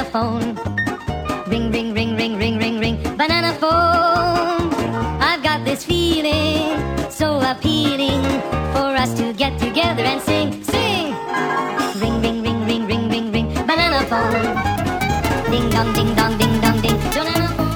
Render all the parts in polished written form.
phone. Ring, ring, ring, ring, ring, ring, ring, banana phone. I've got this feeling so appealing for us to get together and sing, sing. Ring, ring, ring, ring, ring, ring, ring, banana phone. Ding dong, ding dong, ding dong, ding, banana phone.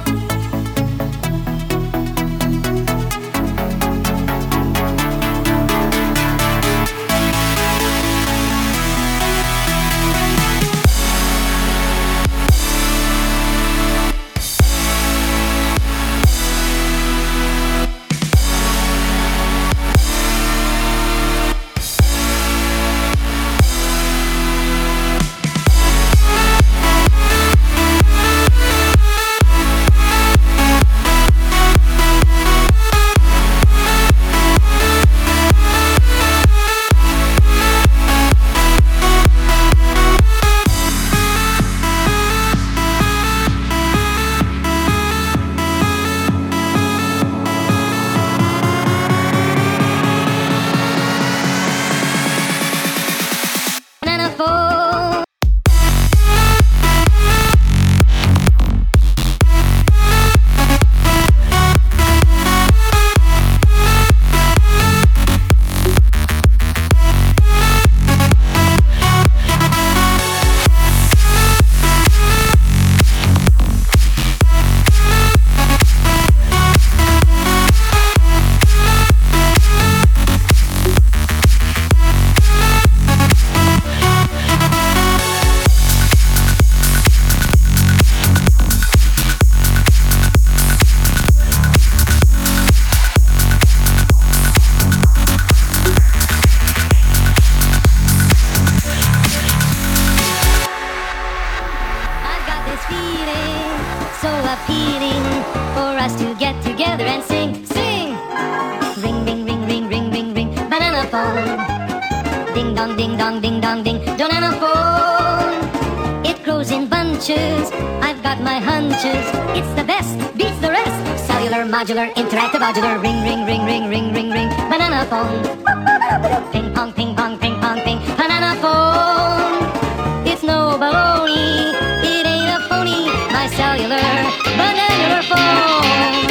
So appealing for us to get together and sing, sing. Ring, ring, ring, ring, ring, ring, ring, banana phone. Ding dong, ding dong, ding dong, ding, banana phone. It grows in bunches, I've got my hunches. It's the best, beats the rest. Cellular, modular, interactive, modular. Ring, ring, ring, ring, ring, ring, ring, banana phone. Ping pong, ping pong, ping pong, ping, banana phone. It's no baloney, it ain't a phony. My cellular, banana phone.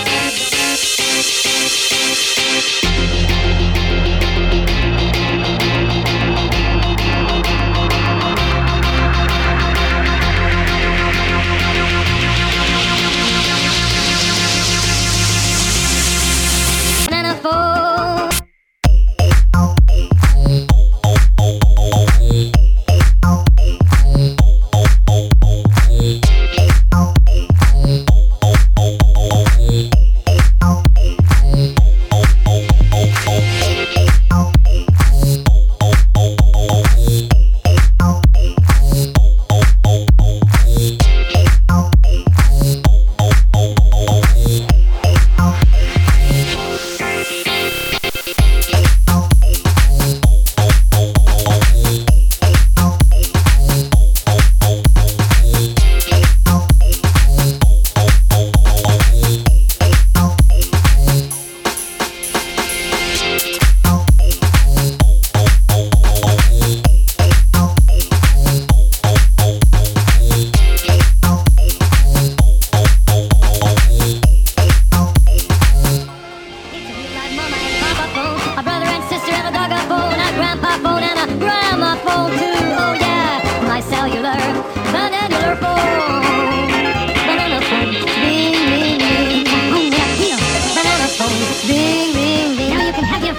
Banana phone.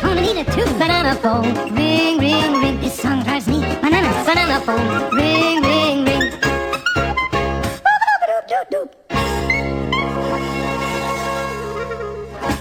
Banana phone, ring, ring, ring. This song drives me bananas. Banana phone, ring, ring.